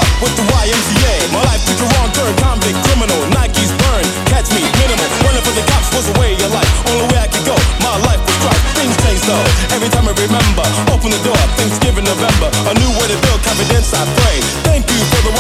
with the YMCA. My life took a wrong turn, convict, criminal, Nikes burn, catch me, minimal. Running for the cops was a way of life, only way I could go. My life was strife, things changed though. Every time I remember, open the door, Thanksgiving November. A new way to build confidence, I pray. Thank you for the